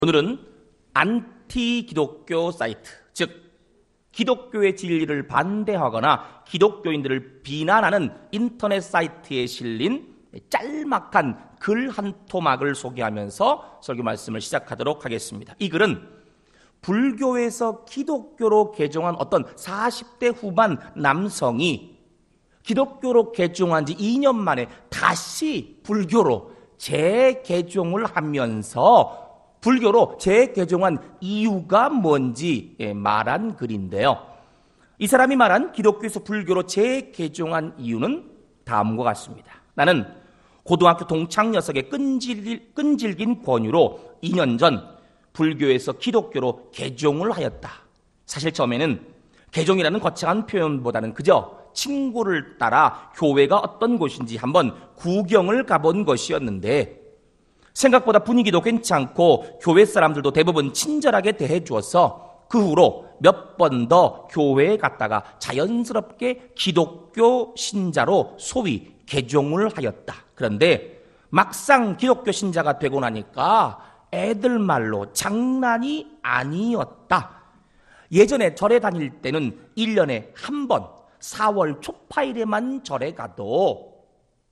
오늘은 안티 기독교 사이트, 즉 기독교의 진리를 반대하거나 기독교인들을 비난하는 인터넷 사이트에 실린 짤막한 글 한 토막을 소개하면서 설교 말씀을 시작하도록 하겠습니다. 이 글은 불교에서 기독교로 개종한 어떤 40대 후반 남성이 기독교로 개종한 지 2년 만에 다시 불교로 재개종을 하면서 불교로 재개종한 이유가 뭔지 말한 글인데요. 이 사람이 말한 기독교에서 불교로 재개종한 이유는 다음과 같습니다. 나는 고등학교 동창 녀석의 끈질긴 권유로 2년 전 불교에서 기독교로 개종을 하였다. 사실 처음에는 개종이라는 거창한 표현보다는 그저 친구를 따라 교회가 어떤 곳인지 한번 구경을 가본 것이었는데 생각보다 분위기도 괜찮고 교회 사람들도 대부분 친절하게 대해주어서 그 후로 몇 번 더 교회에 갔다가 자연스럽게 기독교 신자로 소위 개종을 하였다. 그런데 막상 기독교 신자가 되고 나니까 애들 말로 장난이 아니었다. 예전에 절에 다닐 때는 1년에 한 번 4월 초파일에만 절에 가도,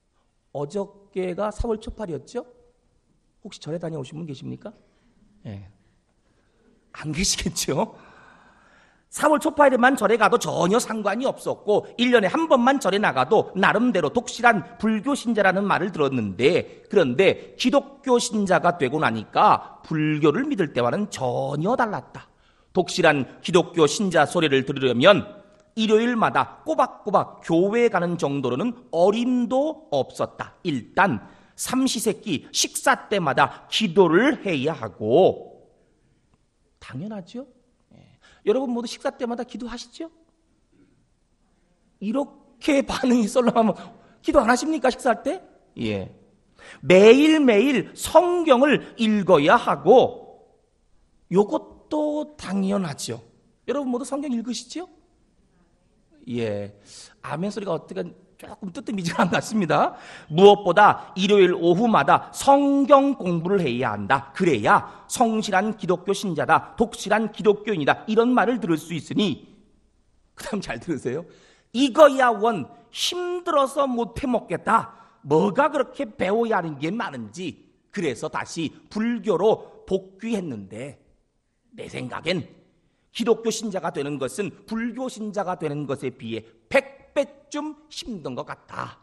어저께가 4월 초팔이었죠? 혹시 절에 다녀오신 분 계십니까? 네. 안 계시겠죠? 4월 초파일에만 절에 가도 전혀 상관이 없었고 1년에 한 번만 절에 나가도 나름대로 독실한 불교 신자라는 말을 들었는데, 그런데 기독교 신자가 되고 나니까 불교를 믿을 때와는 전혀 달랐다. 독실한 기독교 신자 소리를 들으려면 일요일마다 꼬박꼬박 교회에 가는 정도로는 어림도 없었다. 일단 삼시세끼 식사 때마다 기도를 해야 하고, 당연하죠? 여러분 모두 식사 때마다 기도하시죠? 이렇게 반응이 썰렁하면 기도 안 하십니까? 식사할 때? 예. 매일매일 성경을 읽어야 하고, 요것도 당연하죠. 여러분 모두 성경 읽으시죠? 예. 아멘 소리가 어떻게 조금 뜨뜻미지근한 것 같습니다. 무엇보다 일요일 오후마다 성경 공부를 해야 한다. 그래야 성실한 기독교 신자다, 독실한 기독교인이다, 이런 말을 들을 수 있으니, 그 다음 잘 들으세요. 이거야 원 힘들어서 못 해먹겠다. 뭐가 그렇게 배워야 하는 게 많은지, 그래서 다시 불교로 복귀했는데, 내 생각엔 기독교 신자가 되는 것은 불교 신자가 되는 것에 비해 100배쯤 힘든 것 같다.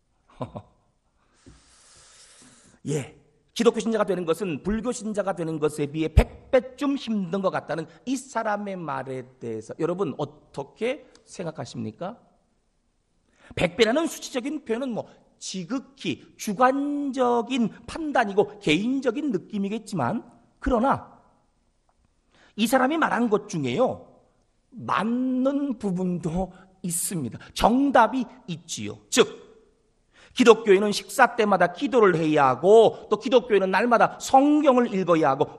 예, 기독교 신자가 되는 것은 불교 신자가 되는 것에 비해 100배쯤 힘든 것 같다는 이 사람의 말에 대해서 여러분 어떻게 생각하십니까? 100배라는 수치적인 표현은 지극히 주관적인 판단이고 개인적인 느낌이겠지만, 그러나 이 사람이 말한 것 중에요, 맞는 부분도 있습니다. 정답이 있지요. 즉, 기독교인은 식사 때마다 기도를 해야 하고, 또 기독교인은 날마다 성경을 읽어야 하고,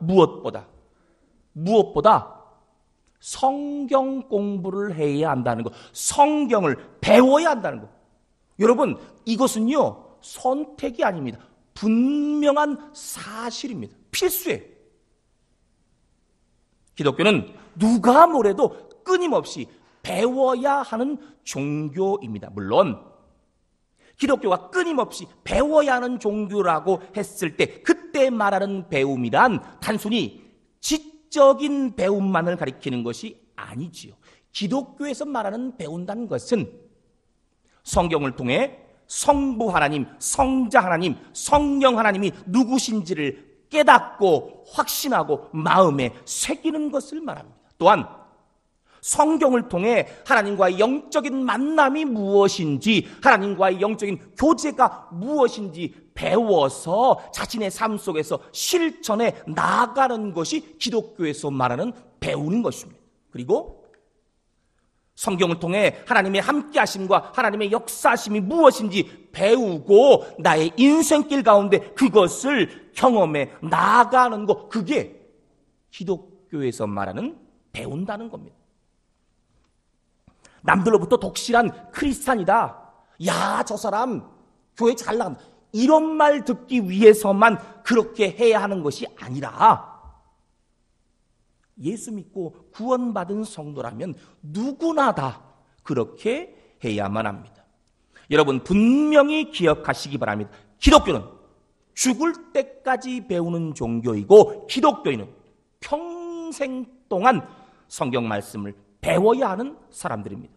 무엇보다 성경 공부를 해야 한다는 것, 성경을 배워야 한다는 것. 여러분, 이것은요 선택이 아닙니다. 분명한 사실입니다. 필수예요. 기독교는 누가 뭐래도 끊임없이 배워야 하는 종교입니다. 물론 기독교가 끊임없이 배워야 하는 종교라고 했을 때, 그때 말하는 배움이란 단순히 지적인 배움만을 가리키는 것이 아니지요. 기독교에서 말하는 배운다는 것은 성경을 통해 성부 하나님, 성자 하나님, 성령 하나님이 누구신지를 깨닫고 확신하고 마음에 새기는 것을 말합니다. 또한 성경을 통해 하나님과의 영적인 만남이 무엇인지, 하나님과의 영적인 교제가 무엇인지 배워서 자신의 삶 속에서 실천해 나아가는 것이 기독교에서 말하는 배우는 것입니다. 그리고 성경을 통해 하나님의 함께하심과 하나님의 역사하심이 무엇인지 배우고 나의 인생길 가운데 그것을 경험해 나아가는 것, 그게 기독교에서 말하는 배운다는 겁니다. 남들로부터 독실한 크리스찬이다, 야, 저 사람 교회 잘 나간다, 이런 말 듣기 위해서만 그렇게 해야 하는 것이 아니라 예수 믿고 구원받은 성도라면 누구나 다 그렇게 해야만 합니다. 여러분 분명히 기억하시기 바랍니다. 기독교는 죽을 때까지 배우는 종교이고 기독교인은 평생 동안 성경 말씀을 배워야 하는 사람들입니다.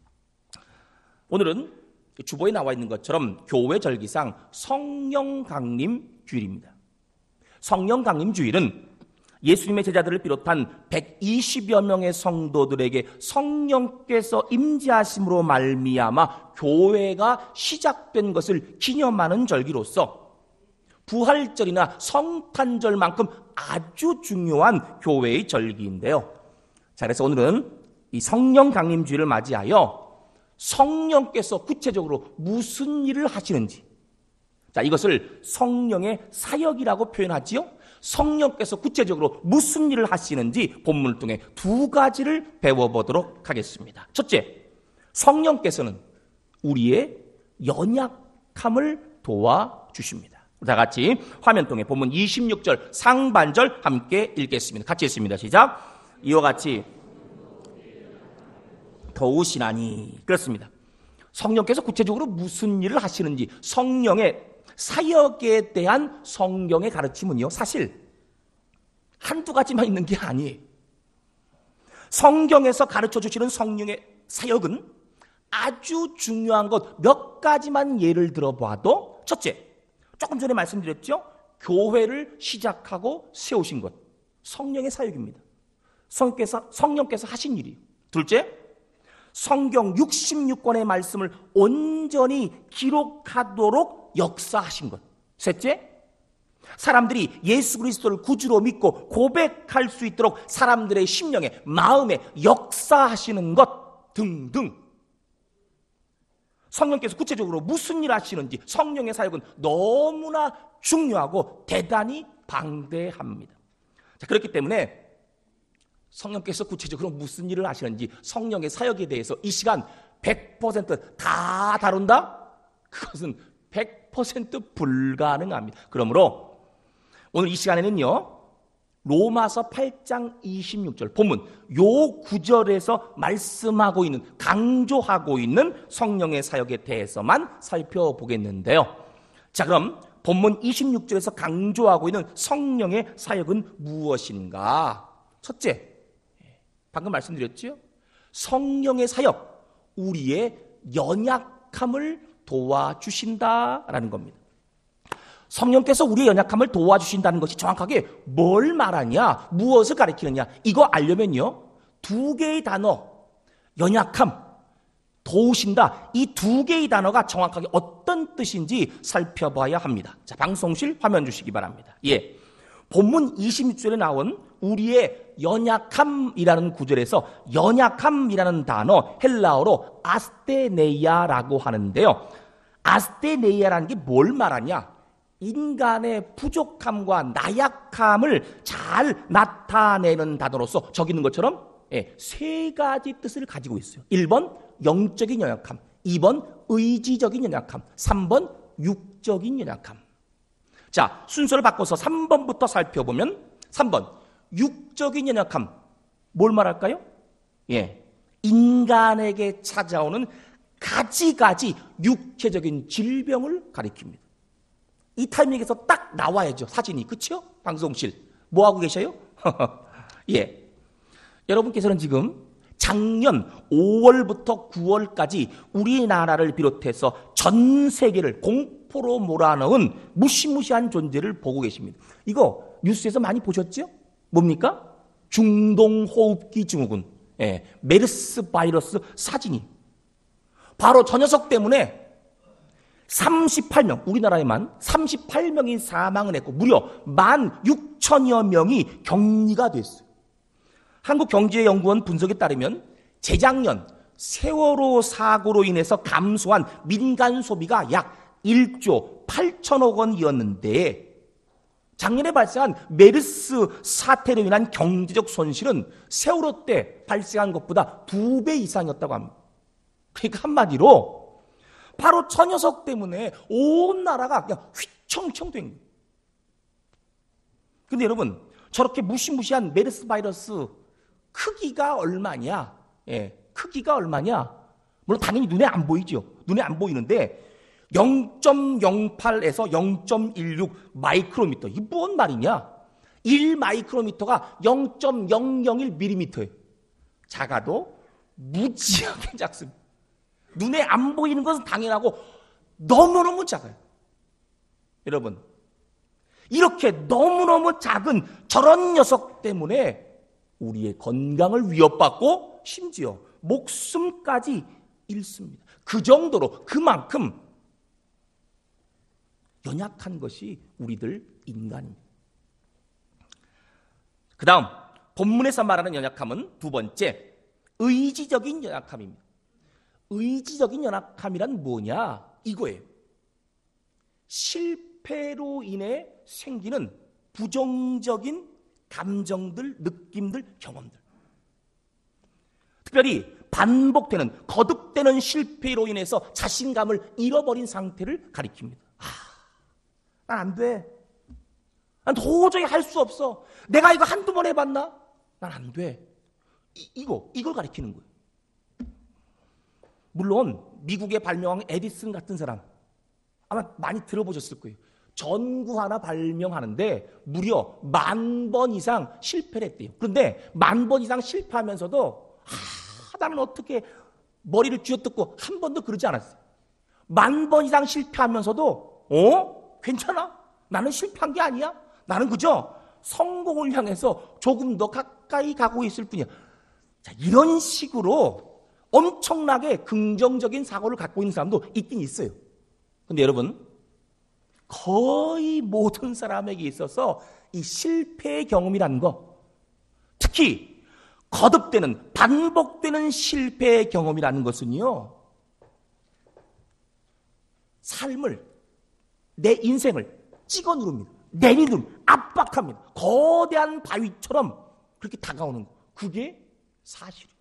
오늘은 주보에 나와 있는 것처럼 교회 절기상 성령 강림 주일입니다. 성령 강림 주일은 예수님의 제자들을 비롯한 120여 명의 성도들에게 성령께서 임재하심으로 말미암아 교회가 시작된 것을 기념하는 절기로서 부활절이나 성탄절만큼 아주 중요한 교회의 절기인데요. 자, 그래서 오늘은 이 성령 강림주일을 맞이하여 성령께서 구체적으로 무슨 일을 하시는지, 자, 이것을 성령의 사역이라고 표현하지요. 성령께서 구체적으로 무슨 일을 하시는지 본문을 통해 두 가지를 배워보도록 하겠습니다. 첫째, 성령께서는 우리의 연약함을 도와주십니다. 다 같이 화면 통해 본문 26절 상반절 함께 읽겠습니다. 같이 읽습니다. 시작. 이와 같이 도우시나니. 그렇습니다. 성령께서 구체적으로 무슨 일을 하시는지, 성령의 사역에 대한 성경의 가르침은요, 사실 한두 가지만 있는 게 아니에요. 성경에서 가르쳐 주시는 성령의 사역은 아주 중요한 것 몇 가지만 예를 들어봐도, 첫째, 조금 전에 말씀드렸죠? 교회를 시작하고 세우신 것, 성령의 사역입니다. 성령께서 하신 일이에요. 둘째, 성경 66권의 말씀을 온전히 기록하도록 역사하신 것. 셋째, 사람들이 예수 그리스도를 구주로 믿고 고백할 수 있도록 사람들의 심령에, 마음에 역사하시는 것 등등. 성령께서 구체적으로 무슨 일 하시는지, 성령의 사역은 너무나 중요하고 대단히 방대합니다. 자, 그렇기 때문에 성령께서 구체적으로 무슨 일을 하시는지, 성령의 사역에 대해서 이 시간 100% 다룬다? 그것은 100% 불가능합니다. 그러므로 오늘 이 시간에는요, 로마서 8장 26절 본문 요 구절에서 말씀하고 있는, 강조하고 있는 성령의 사역에 대해서만 살펴보겠는데요. 자, 그럼 본문 26절에서 강조하고 있는 성령의 사역은 무엇인가? 첫째, 방금 말씀드렸죠? 성령의 사역, 우리의 연약함을 도와주신다라는 겁니다. 성령께서 우리의 연약함을 도와주신다는 것이 정확하게 뭘 말하냐, 무엇을 가리키느냐, 이거 알려면요, 두 개의 단어, 연약함, 도우신다, 이 두 개의 단어가 정확하게 어떤 뜻인지 살펴봐야 합니다. 자, 방송실 화면 주시기 바랍니다. 예, 본문 26절에 나온 우리의 연약함이라는 구절에서 연약함이라는 단어, 헬라어로 아스테네이아라고 하는데요. 아스테네이아라는 게 뭘 말하냐? 인간의 부족함과 나약함을 잘 나타내는 단어로서 저기 있는 것처럼 세 가지 뜻을 가지고 있어요. 1번 영적인 연약함, 2번 의지적인 연약함, 3번 육적인 연약함. 자, 순서를 바꿔서 3번부터 살펴보면 3번 육적인 연약함, 뭘 말할까요? 예, 인간에게 찾아오는 가지가지 육체적인 질병을 가리킵니다. 이 타이밍에서 딱 나와야죠, 사진이. 그렇죠? 방송실 뭐하고 계셔요? 예, 여러분께서는 지금 작년 5월부터 9월까지 우리나라를 비롯해서 전 세계를 공포로 몰아넣은 무시무시한 존재를 보고 계십니다. 이거 뉴스에서 많이 보셨죠? 뭡니까? 중동호흡기 증후군, 메르스 바이러스 사진이. 바로 저 녀석 때문에 38명, 우리나라에만 38명이 사망을 했고 무려 16,000여 명이 격리가 됐어요. 한국경제연구원 분석에 따르면 재작년 세월호 사고로 인해서 감소한 민간 소비가 약 1조 8천억 원이었는데 작년에 발생한 메르스 사태로 인한 경제적 손실은 세월호 때 발생한 것보다 2배 이상이었다고 합니다. 그러니까 한마디로 바로 저 녀석 때문에 온 나라가 그냥 휘청청 된 거예요. 근데 여러분, 저렇게 무시무시한 메르스 바이러스 크기가 얼마냐? 크기가 얼마냐? 물론 당연히 눈에 안 보이죠. 눈에 안 보이는데 0.08에서 0.16 마이크로미터. 이게 뭔 말이냐? 1 마이크로미터가 0.001mm예요. 작아도 무지하게 작습니다. 눈에 안 보이는 것은 당연하고 너무너무 작아요. 여러분, 이렇게 너무너무 작은 저런 녀석 때문에 우리의 건강을 위협받고 심지어 목숨까지 잃습니다. 그 정도로 그만큼 연약한 것이 우리들 인간입니다. 그 다음 본문에서 말하는 연약함은 두 번째, 의지적인 연약함입니다. 의지적인 연약함이란 뭐냐? 이거예요. 실패로 인해 생기는 부정적인 감정들, 느낌들, 경험들. 특별히 반복되는, 거듭되는 실패로 인해서 자신감을 잃어버린 상태를 가리킵니다. 난 안 돼. 난 도저히 할 수 없어. 내가 이거 한두 번 해봤나? 난 안 돼. 이걸 가리키는 거예요. 물론 미국에 발명한 에디슨 같은 사람 아마 많이 들어보셨을 거예요. 전구 하나 발명하는데 무려 10,000번 이상 실패를 했대요. 그런데 10,000번 이상 실패하면서도 나는 어떻게 머리를 쥐어뜯고 한 번도 그러지 않았어요. 10,000번 이상 실패하면서도 괜찮아? 나는 실패한 게 아니야? 나는 그저 성공을 향해서 조금 더 가까이 가고 있을 뿐이야. 자, 이런 식으로 엄청나게 긍정적인 사고를 갖고 있는 사람도 있긴 있어요. 근데 여러분, 거의 모든 사람에게 있어서 이 실패의 경험이라는 거, 특히 거듭되는, 반복되는 실패의 경험이라는 것은요, 삶을, 내 인생을 찍어 누릅니다. 내리누릅니다. 압박합니다. 거대한 바위처럼 그렇게 다가오는 거. 그게 사실이에요.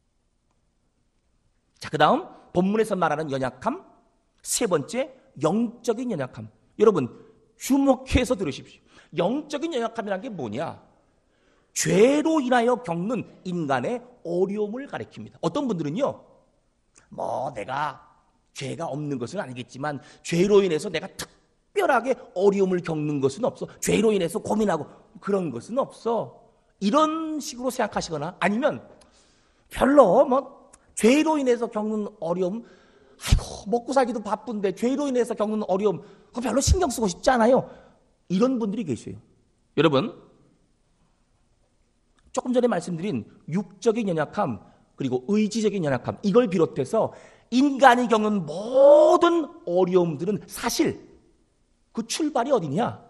자, 그 다음 본문에서 말하는 연약함, 세 번째, 영적인 연약함. 여러분, 주목해서 들으십시오. 영적인 연약함이라는 게 뭐냐? 죄로 인하여 겪는 인간의 어려움을 가리킵니다. 어떤 분들은요, 내가 죄가 없는 것은 아니겠지만 죄로 인해서 내가 특별하게 어려움을 겪는 것은 없어. 죄로 인해서 고민하고 그런 것은 없어. 이런 식으로 생각하시거나 아니면 별로 죄로 인해서 겪는 어려움, 먹고 살기도 바쁜데 죄로 인해서 겪는 어려움, 그거 별로 신경 쓰고 싶지 않아요. 이런 분들이 계세요. 여러분, 조금 전에 말씀드린 육적인 연약함, 그리고 의지적인 연약함, 이걸 비롯해서 인간이 겪는 모든 어려움들은 사실 그 출발이 어디냐?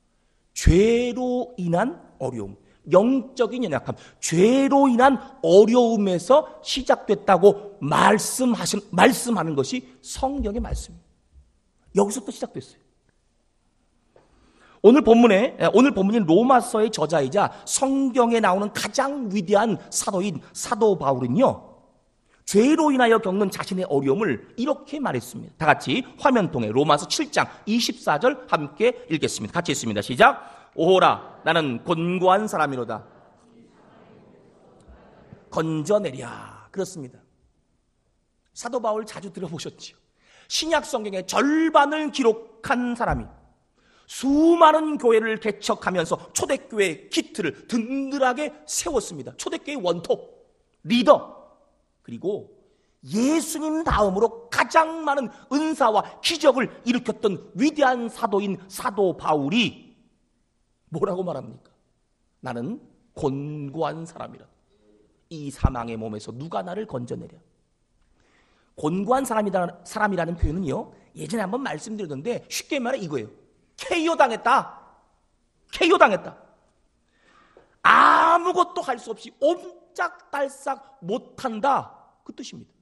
죄로 인한 어려움, 영적인 연약함, 죄로 인한 어려움에서 시작됐다고 말씀하는 것이 성경의 말씀입니다. 여기서부터 시작됐어요. 오늘 본문인 로마서의 저자이자 성경에 나오는 가장 위대한 사도인 사도 바울은요, 죄로 인하여 겪는 자신의 어려움을 이렇게 말했습니다. 다 같이 화면 통해 로마서 7장 24절 함께 읽겠습니다. 같이 읽습니다. 시작. 오호라, 나는 곤고한 사람이로다. 건져내랴. 그렇습니다. 사도 바울 자주 들어보셨지요. 신약 성경의 절반을 기록한 사람이 수많은 교회를 개척하면서 초대교회의 기틀을 든든하게 세웠습니다. 초대교회의 원톱, 리더, 그리고 예수님 다음으로 가장 많은 은사와 기적을 일으켰던 위대한 사도인 사도 바울이 뭐라고 말합니까? 나는 곤고한 사람이라. 이 사망의 몸에서 누가 나를 건져내랴. 곤고한 사람이라는 표현은요, 예전에 한번 말씀드렸는데 쉽게 말해 이거예요. KO 당했다. 아무것도 할 수 없이 옴짝달싹 못한다. 그 뜻입니다.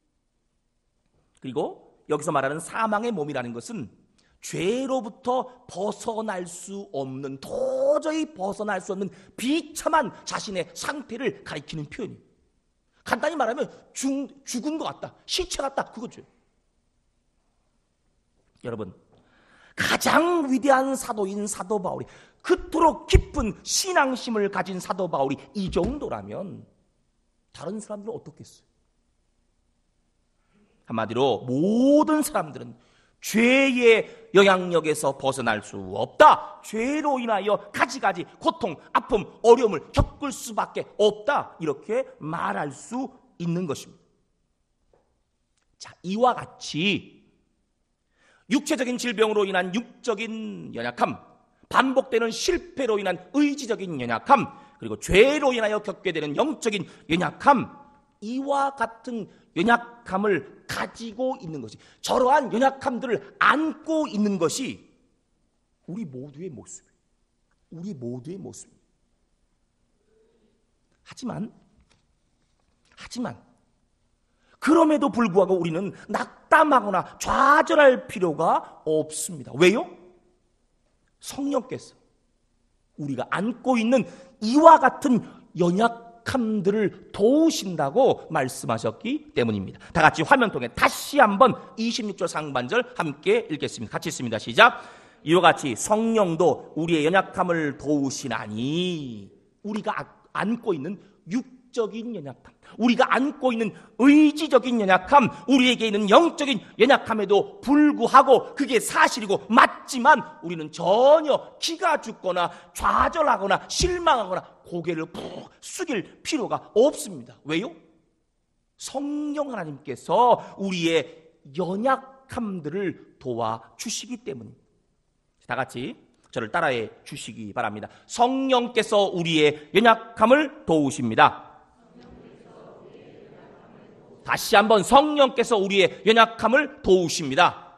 그리고 여기서 말하는 사망의 몸이라는 것은 죄로부터 벗어날 수 없는, 도저히 벗어날 수 없는 비참한 자신의 상태를 가리키는 표현이에요. 간단히 말하면 죽은 것 같다, 시체 같다, 그거죠. 여러분, 가장 위대한 사도인 사도 바울이 그토록 깊은 신앙심을 가진 사도 바울이 이 정도라면 다른 사람들은 어떻겠어요? 한마디로 모든 사람들은 죄의 영향력에서 벗어날 수 없다. 죄로 인하여 가지가지 고통, 아픔, 어려움을 겪을 수밖에 없다. 이렇게 말할 수 있는 것입니다. 자, 이와 같이 육체적인 질병으로 인한 육적인 연약함, 반복되는 실패로 인한 의지적인 연약함, 그리고 죄로 인하여 겪게 되는 영적인 연약함, 이와 같은 연약함을 가지고 있는 것이, 저러한 연약함들을 안고 있는 것이 우리 모두의 모습이에요. 우리 모두의 모습입니다. 하지만 그럼에도 불구하고 우리는 낙담하거나 좌절할 필요가 없습니다. 왜요? 성령께서 우리가 안고 있는 이와 같은 연약함들을 도우신다고 말씀하셨기 때문입니다. 다 같이 화면 통해 다시 한번 26절 상반절 함께 읽겠습니다. 같이 읽습니다. 시작. 이와 같이 성령도 우리의 연약함을 도우시나니, 우리가 안고 있는 육적인 연약함, 우리가 안고 있는 의지적인 연약함, 우리에게 있는 영적인 연약함에도 불구하고 그게 사실이고 맞지만 우리는 전혀 기가 죽거나 좌절하거나 실망하거나 고개를 푹 숙일 필요가 없습니다. 왜요? 성령 하나님께서 우리의 연약함들을 도와주시기 때문입니다. 다 같이 저를 따라해 주시기 바랍니다. 성령께서 우리의 연약함을 도우십니다. 다시 한번, 성령께서 우리의 연약함을 도우십니다.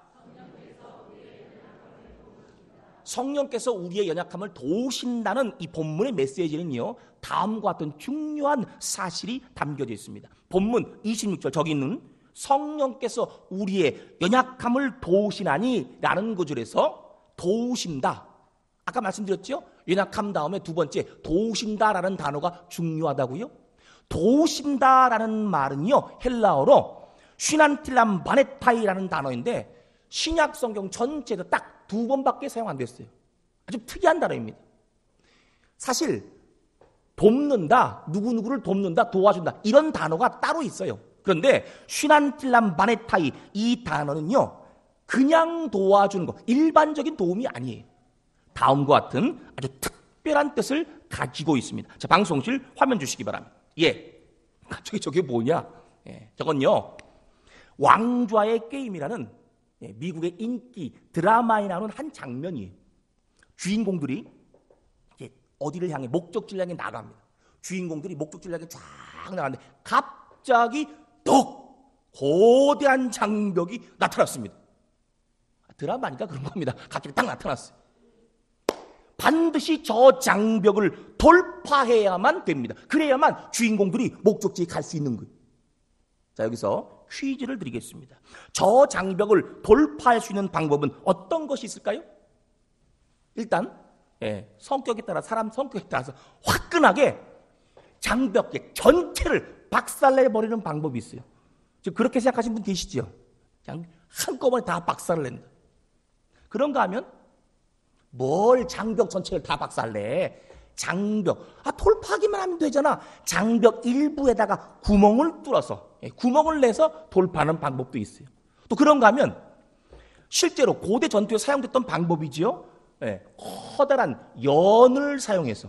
성령께서 우리의 연약함을 도우신다는 이 본문의 메시지는요, 다음과 같은 중요한 사실이 담겨져 있습니다. 본문 26절, 저기 있는 성령께서 우리의 연약함을 도우시나니 라는 구절에서 도우신다, 아까 말씀드렸죠? 연약함 다음에 두 번째 도우신다라는 단어가 중요하다고요? 도우신다라는 말은요, 헬라어로 슈난틸람 바네타이라는 단어인데 신약 성경 전체에서 딱 두 번밖에 사용 안 됐어요. 아주 특이한 단어입니다. 사실 돕는다, 누구누구를 돕는다, 도와준다, 이런 단어가 따로 있어요. 그런데 슈난틸람 바네타이, 이 단어는요, 그냥 도와주는 것, 일반적인 도움이 아니에요. 다음과 같은 아주 특별한 뜻을 가지고 있습니다. 자, 방송실 화면 주시기 바랍니다. 예, 저게 뭐냐? 예, 저건요, 왕좌의 게임이라는 미국의 인기 드라마에 나오는 한 장면이에요. 주인공들이 어디를 향해, 목적지를 향해 나갑니다. 주인공들이 목적지를 향해 쫙 나가는데 갑자기 덕 거대한 장벽이 나타났습니다. 드라마니까 그런 겁니다. 갑자기 딱 나타났어요. 반드시 저 장벽을 돌파해야만 됩니다. 그래야만 주인공들이 목적지에 갈 수 있는 거예요. 자, 여기서 퀴즈를 드리겠습니다. 저 장벽을 돌파할 수 있는 방법은 어떤 것이 있을까요? 일단 성격에 따라, 사람 성격에 따라서 화끈하게 장벽 전체를 박살내버리는 방법이 있어요. 지금 그렇게 생각하시는 분 계시죠? 그냥 한꺼번에 다 박살을 낸다. 그런가 하면 뭘 장벽 전체를 다 박살내? 장벽, 돌파하기만 하면 되잖아. 장벽 일부에다가 구멍을 뚫어서, 구멍을 내서 돌파하는 방법도 있어요. 또 그런가 하면 실제로 고대 전투에 사용됐던 방법이지요. 커다란 연을 사용해서,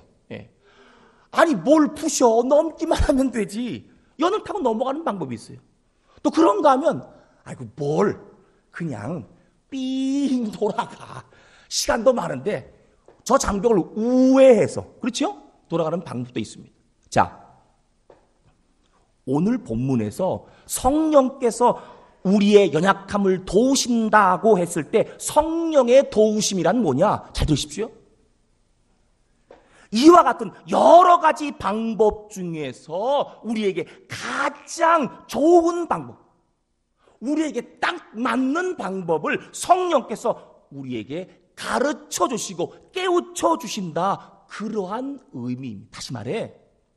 아니 뭘 부셔, 넘기만 하면 되지. 연을 타고 넘어가는 방법이 있어요. 또 그런가 하면 아이고 뭘 그냥 삥 돌아가. 시간도 많은데 저 장벽을 우회해서, 그렇죠? 돌아가는 방법도 있습니다. 자, 오늘 본문에서 성령께서 우리의 연약함을 도우신다고 했을 때 성령의 도우심이란 뭐냐? 잘 들으십시오. 이와 같은 여러 가지 방법 중에서 우리에게 가장 좋은 방법, 우리에게 딱 맞는 방법을 성령께서 우리에게 가르쳐 주시고 깨우쳐 주신다, 그러한 의미입니다. 다시 말해,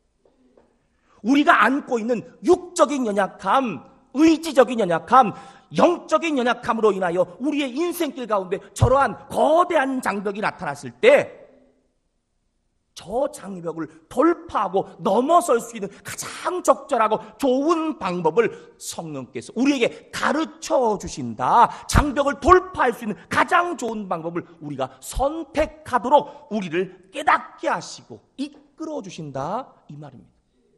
우리가 안고 있는 육적인 연약함, 의지적인 연약함, 영적인 연약함으로 인하여 우리의 인생길 가운데 저러한 거대한 장벽이 나타났을 때 저 장벽을 돌파하고 넘어설 수 있는 가장 적절하고 좋은 방법을 성령께서 우리에게 가르쳐 주신다. 장벽을 돌파할 수 있는 가장 좋은 방법을 우리가 선택하도록 우리를 깨닫게 하시고 이끌어 주신다, 이 말입니다.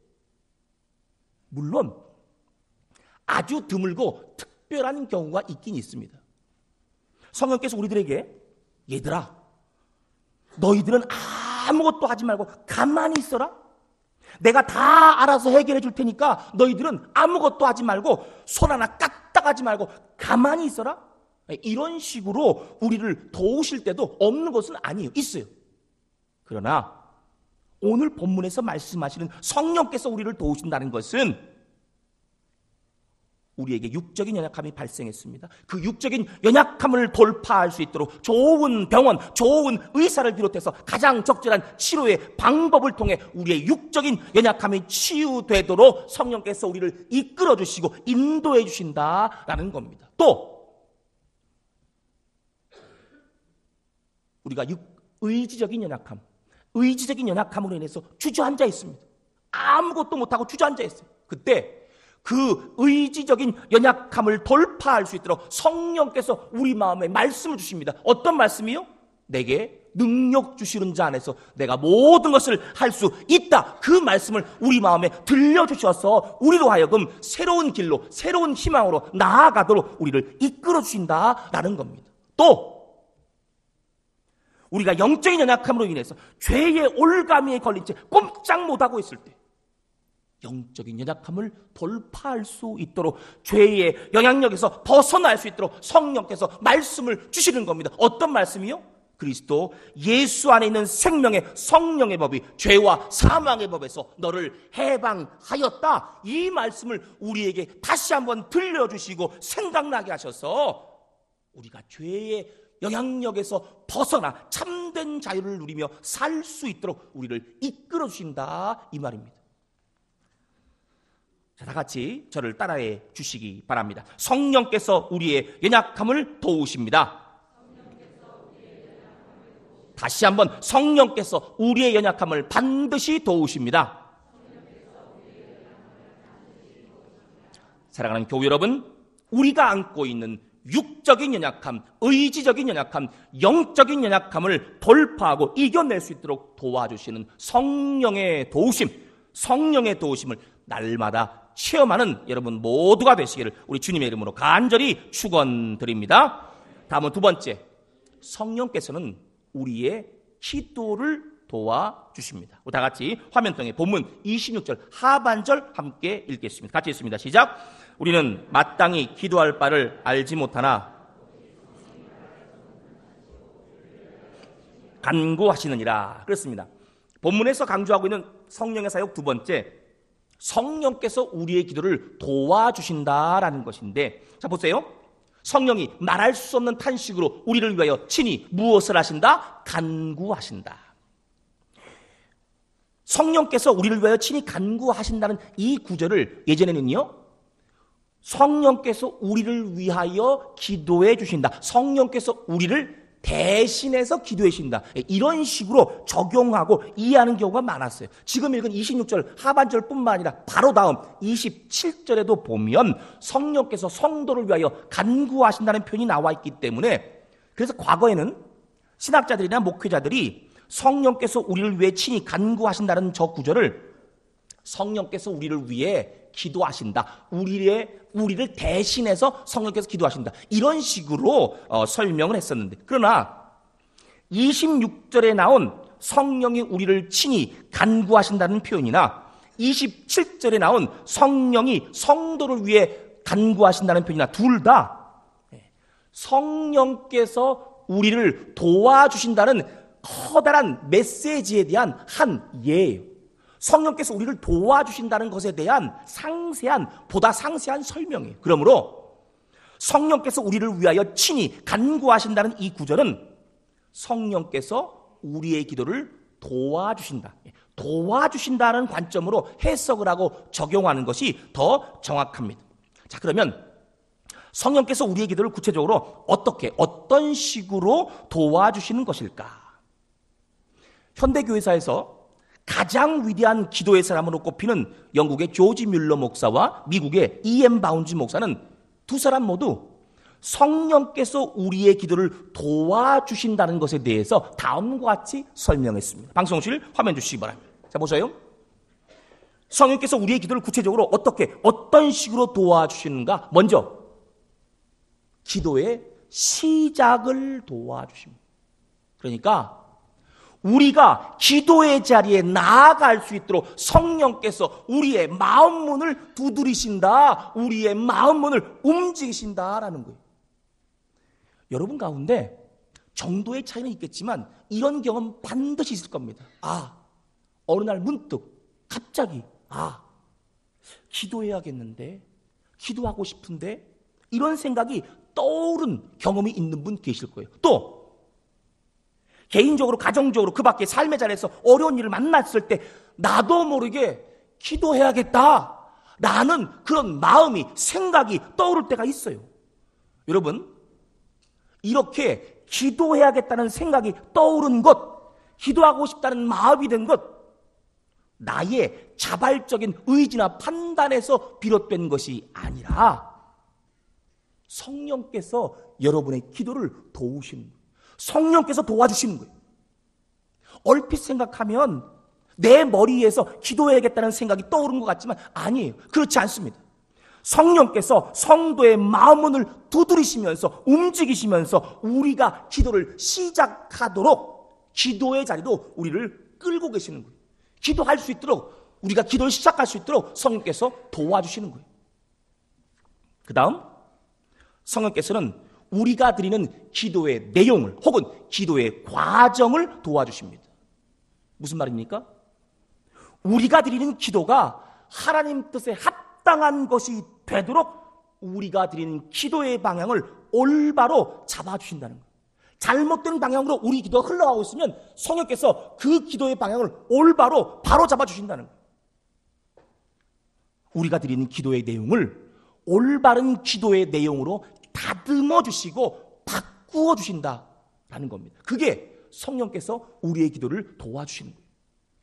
물론 아주 드물고 특별한 경우가 있긴 있습니다. 성령께서 우리들에게 얘들아, 너희들은 아무것도 하지 말고 가만히 있어라. 내가 다 알아서 해결해 줄 테니까 너희들은 아무것도 하지 말고 손 하나 까딱 하지 말고 가만히 있어라. 이런 식으로 우리를 도우실 때도 없는 것은 아니에요. 있어요. 그러나 오늘 본문에서 말씀하시는 성령께서 우리를 도우신다는 것은 우리에게 육적인 연약함이 발생했습니다. 그 육적인 연약함을 돌파할 수 있도록 좋은 병원, 좋은 의사를 비롯해서 가장 적절한 치료의 방법을 통해 우리의 육적인 연약함이 치유되도록 성령께서 우리를 이끌어 주시고 인도해 주신다라는 겁니다. 또 우리가 의지적인 연약함으로 인해서 주저앉아 있습니다. 아무것도 못하고 주저앉아 있어요. 그때 그 의지적인 연약함을 돌파할 수 있도록 성령께서 우리 마음에 말씀을 주십니다. 어떤 말씀이요? 내게 능력 주시는 자 안에서 내가 모든 것을 할 수 있다. 그 말씀을 우리 마음에 들려주셔서 우리로 하여금 새로운 길로, 새로운 희망으로 나아가도록 우리를 이끌어 주신다라는 겁니다. 또 우리가 영적인 연약함으로 인해서 죄의 올가미에 걸린 채 꼼짝 못하고 있을 때 영적인 연약함을 돌파할 수 있도록 죄의 영향력에서 벗어날 수 있도록 성령께서 말씀을 주시는 겁니다. 어떤 말씀이요? 그리스도 예수 안에 있는 생명의 성령의 법이 죄와 사망의 법에서 너를 해방하였다. 이 말씀을 우리에게 다시 한번 들려주시고 생각나게 하셔서 우리가 죄의 영향력에서 벗어나 참된 자유를 누리며 살 수 있도록 우리를 이끌어 주신다, 이 말입니다. 자, 다 같이 저를 따라해 주시기 바랍니다. 성령께서 우리의 연약함을 도우십니다. 다시 한번 성령께서 우리의 연약함을 반드시 도우십니다. 사랑하는 교회 여러분, 우리가 안고 있는 육적인 연약함, 의지적인 연약함, 영적인 연약함을 돌파하고 이겨낼 수 있도록 도와주시는 성령의 도우심을 날마다 체험하는 여러분 모두가 되시기를 우리 주님의 이름으로 간절히 축원드립니다. 다음은 두 번째, 성령께서는 우리의 기도를 도와주십니다. 다 같이 화면통에 본문 26절 하반절 함께 읽겠습니다. 같이 읽습니다. 시작. 우리는 마땅히 기도할 바를 알지 못하나 간구하시느니라. 그렇습니다. 본문에서 강조하고 있는 성령의 사역 두 번째, 성령께서 우리의 기도를 도와주신다라는 것인데, 자 보세요. 성령이 말할 수 없는 탄식으로 우리를 위하여 친히 무엇을 하신다? 간구하신다. 성령께서 우리를 위하여 친히 간구하신다는 이 구절을 예전에는요, 성령께서 우리를 위하여 기도해 주신다, 성령께서 우리를 대신해서 기도해 주신다, 이런 식으로 적용하고 이해하는 경우가 많았어요. 지금 읽은 26절 하반절뿐만 아니라 바로 다음 27절에도 보면 성령께서 성도를 위하여 간구하신다는 표현이 나와 있기 때문에, 그래서 과거에는 신학자들이나 목회자들이 성령께서 우리를 위해 친히 간구하신다는 저 구절을 성령께서 우리를 위해 기도하신다, 우리를 대신해서 성령께서 기도하신다, 이런 식으로 설명을 했었는데, 그러나 26절에 나온 성령이 우리를 친히 간구하신다는 표현이나 27절에 나온 성령이 성도를 위해 간구하신다는 표현이나 둘 다 성령께서 우리를 도와주신다는 커다란 메시지에 대한 한 예예요. 성령께서 우리를 도와주신다는 것에 대한 보다 상세한 설명이에요. 그러므로 성령께서 우리를 위하여 친히 간구하신다는 이 구절은 성령께서 우리의 기도를 도와주신다는 관점으로 해석을 하고 적용하는 것이 더 정확합니다. 자, 그러면 성령께서 우리의 기도를 구체적으로 어떤 식으로 도와주시는 것일까? 현대교회사에서 가장 위대한 기도의 사람으로 꼽히는 영국의 조지 뮬러 목사와 미국의 E.M. 바운즈 목사는 두 사람 모두 성령께서 우리의 기도를 도와주신다는 것에 대해서 다음과 같이 설명했습니다. 방송실 화면 주시기 바랍니다. 자, 보세요. 성령께서 우리의 기도를 구체적으로 어떤 식으로 도와주시는가? 먼저 기도의 시작을 도와주십니다. 그러니까 우리가 기도의 자리에 나아갈 수 있도록 성령께서 우리의 마음 문을 두드리신다. 우리의 마음 문을 움직이신다라는 거예요. 여러분 가운데 정도의 차이는 있겠지만 이런 경험 반드시 있을 겁니다. 어느 날 문득 갑자기 기도해야겠는데, 기도하고 싶은데, 이런 생각이 떠오른 경험이 있는 분 계실 거예요. 또 개인적으로, 가정적으로, 그 밖에 삶의 자리에서 어려운 일을 만났을 때 나도 모르게 기도해야겠다 라는 그런 마음이, 생각이 떠오를 때가 있어요. 여러분, 이렇게 기도해야겠다는 생각이 떠오른 것, 기도하고 싶다는 마음이 된 것, 나의 자발적인 의지나 판단에서 비롯된 것이 아니라 성령께서 여러분의 기도를 도우시는 거예요. 성령께서 도와주시는 거예요. 얼핏 생각하면 내 머리에서 기도해야겠다는 생각이 떠오른 것 같지만 아니에요. 그렇지 않습니다. 성령께서 성도의 마음문을 두드리시면서 움직이시면서 우리가 기도를 시작하도록 기도의 자리로 우리를 끌고 계시는 거예요. 기도할 수 있도록, 우리가 기도를 시작할 수 있도록 성령께서 도와주시는 거예요. 그 다음 성령께서는 우리가 드리는 기도의 내용을 혹은 기도의 과정을 도와주십니다. 무슨 말입니까? 우리가 드리는 기도가 하나님 뜻에 합당한 것이 되도록 우리가 드리는 기도의 방향을 올바로 잡아주신다는 거예요. 잘못된 방향으로 우리 기도가 흘러가고 있으면 성령께서 그 기도의 방향을 올바로 바로 잡아주신다는 거예요. 우리가 드리는 기도의 내용을 올바른 기도의 내용으로 다듬어 주시고 바꾸어 주신다라는 겁니다. 그게 성령께서 우리의 기도를 도와주시는 거예요.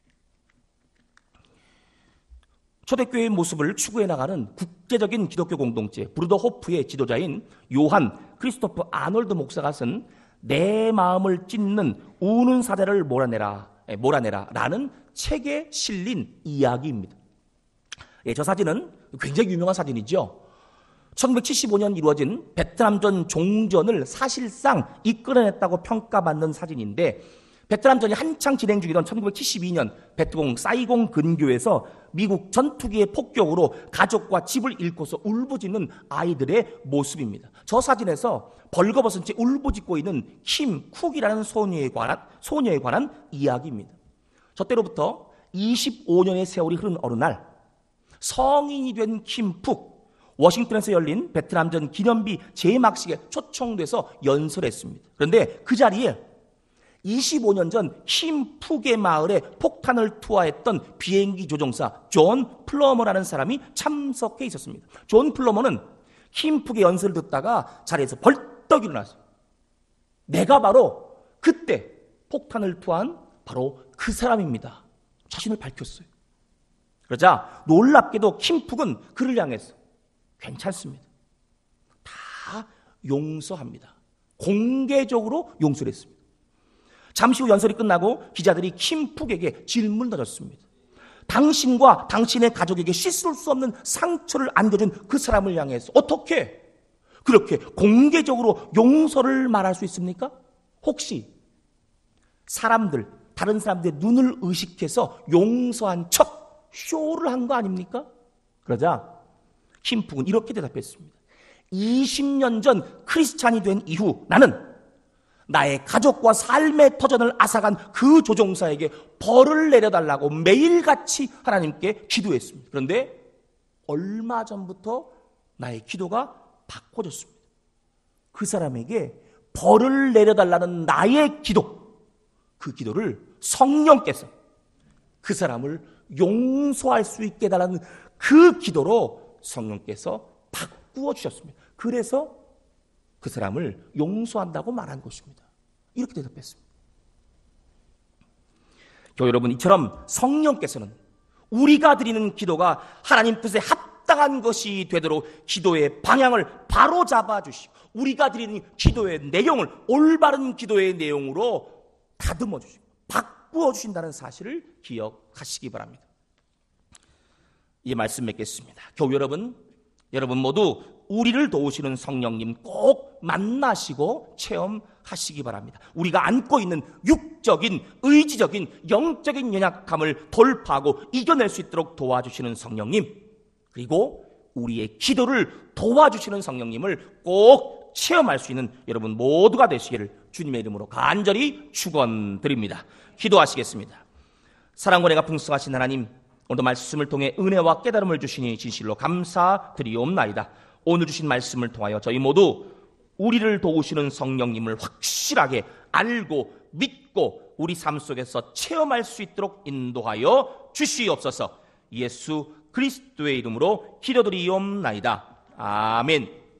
초대교회의 모습을 추구해 나가는 국제적인 기독교 공동체 브루더 호프의 지도자인 요한 크리스토프 아놀드 목사가 쓴 내 마음을 찢는 우는 사자를 몰아내라 라는 책에 실린 이야기입니다. 저 사진은 굉장히 유명한 사진이죠. 1975년 이루어진 베트남전 종전을 사실상 이끌어냈다고 평가받는 사진인데, 베트남전이 한창 진행 중이던 1972년 베트공 사이공 근교에서 미국 전투기의 폭격으로 가족과 집을 잃고서 울부짖는 아이들의 모습입니다. 저 사진에서 벌거벗은 채 울부짖고 있는 킴 쿡이라는 소녀에 관한 이야기입니다. 저 때로부터 25년의 세월이 흐른 어느 날 성인이 된 킴 쿡, 워싱턴에서 열린 베트남전 기념비 제막식에 초청돼서 연설했습니다. 그런데 그 자리에 25년 전 킴 푹의 마을에 폭탄을 투하했던 비행기 조종사 존 플러머라는 사람이 참석해 있었습니다. 존 플러머는 킴 푹의 연설을 듣다가 자리에서 벌떡 일어났어요. 내가 바로 그때 폭탄을 투한 바로 그 사람입니다. 자신을 밝혔어요. 그러자 놀랍게도 킴 푹은 그를 향해서 괜찮습니다. 다 용서합니다. 공개적으로 용서를 했습니다. 잠시 후 연설이 끝나고 기자들이 킴 푹에게 질문을 던졌습니다. 당신과 당신의 가족에게 씻을 수 없는 상처를 안겨준 그 사람을 향해서 어떻게 그렇게 공개적으로 용서를 말할 수 있습니까? 혹시 다른 사람들의 눈을 의식해서 용서한 척 쇼를 한 거 아닙니까? 그러자 킴 푹은 이렇게 대답했습니다. 20년 전 크리스찬이 된 이후 나는 나의 가족과 삶의 터전을 앗아간 그 조종사에게 벌을 내려달라고 매일같이 하나님께 기도했습니다. 그런데 얼마 전부터 나의 기도가 바꿔졌습니다. 그 사람에게 벌을 내려달라는 나의 기도, 그 기도를 성령께서 그 사람을 용서할 수 있게 해달라는 그 기도로 성령께서 바꾸어 주셨습니다. 그래서 그 사람을 용서한다고 말한 것입니다. 이렇게 대답했습니다. 교회 여러분, 이처럼 성령께서는 우리가 드리는 기도가 하나님 뜻에 합당한 것이 되도록 기도의 방향을 바로 잡아주시고 우리가 드리는 기도의 내용을 올바른 기도의 내용으로 다듬어 주시고 바꾸어 주신다는 사실을 기억하시기 바랍니다. 이 말씀 맺겠습니다. 교회 여러분, 여러분 모두 우리를 도우시는 성령님 꼭 만나시고 체험하시기 바랍니다. 우리가 안고 있는 육적인, 의지적인, 영적인 연약함을 돌파하고 이겨낼 수 있도록 도와주시는 성령님, 그리고 우리의 기도를 도와주시는 성령님을 꼭 체험할 수 있는 여러분 모두가 되시기를 주님의 이름으로 간절히 축원드립니다. 기도하시겠습니다. 사랑과 은혜가 풍성하신 하나님, 오늘도 말씀을 통해 은혜와 깨달음을 주시니 진실로 감사드리옵나이다. 오늘 주신 말씀을 통하여 저희 모두 우리를 도우시는 성령님을 확실하게 알고 믿고 우리 삶 속에서 체험할 수 있도록 인도하여 주시옵소서. 예수 그리스도의 이름으로 기도드리옵나이다. 아멘.